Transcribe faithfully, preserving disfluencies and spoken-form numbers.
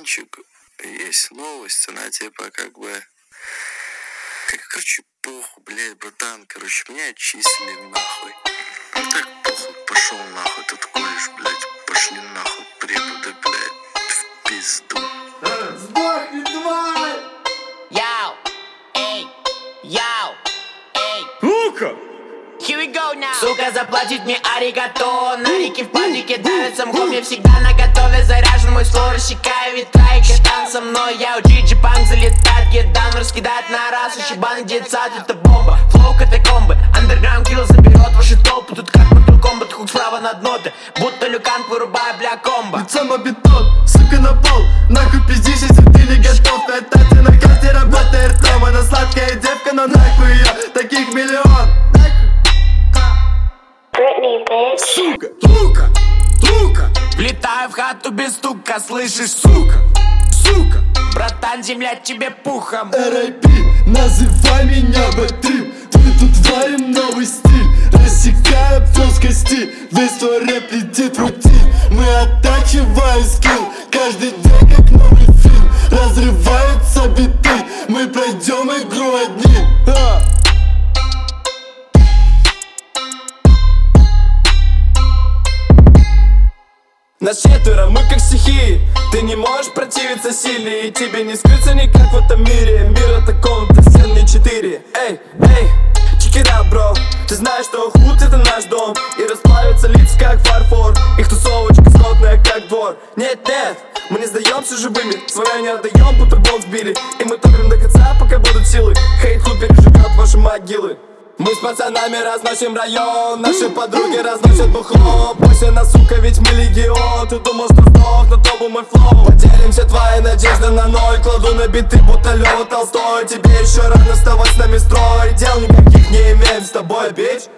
братанчик, есть новость, она типа как бы... Короче, похуй, блядь, братан, короче, меня отчислили нахуй. А так похуй, пошел нахуй, тут колледж, блядь, пошли нахуй, преподы, блядь, в пизду. Сдохни, тварь! Яу, эй, яу, эй. Ну-ка! Here we go now. Сука, заплатит мне аригато. На реке в падике давится мхом. Я всегда наготове, заряжен мой слой. Рассекаю ветра и катан со мной. Я у Джиджи панк залетает, гедан раскидает на раз. Ушибаны детсад, это бомба. Флоу катакомбы, андерграунд килл заберет ваши толпы. Тут как Mortal Kombat, хук справа над ноты. Будто люканг, вырубая, бля, комбо. Лицом об бетон, сука, на пол. Нахуй пиздишь, если ты не готов. На этапе на карте работает ртом. Она сладкая девка, но нахуй ее таких миллион. Сука, сука, сука. Влетаю в хату без стука, слышишь, Сука, сука. братан, земля тебе пухом. эр ай пи, называй меня Батрим. Мы тут варим новый стиль, рассекая плоскости. Весь твой рэп летит в рутин. Мы оттачиваем скилл, каждый день как новый фильм. Разрываются биты, мы пройдем игру одни. а. Нас четверо, мы как стихии. Ты не можешь противиться силе, и тебе не скрыться никак в этом мире. Мир это комната, стен не четыре. Эй, эй, check it out, bro. Ты знаешь, что худ это наш дом. И расплавятся лица как фарфор. Их тусовочка скотная как двор. Нет, нет, мы не сдаемся живыми. Свое не отдаем, будто болт сбили. И мы топим до конца, пока будут силы. Хейт-клуб переживет ваши могилы. Мы с пацанами разносим район. Наши подруги разносят бухло. Бойся нас, сука, ведь мы легион. Ты думал, что сдох, но то был мой флоу. Поделим все твои надежды на ноль. Кладу на биты, будто Лёва Толстой. Тебе еще рано вставать с нами строй. Дел никаких не имеем с тобой, бич.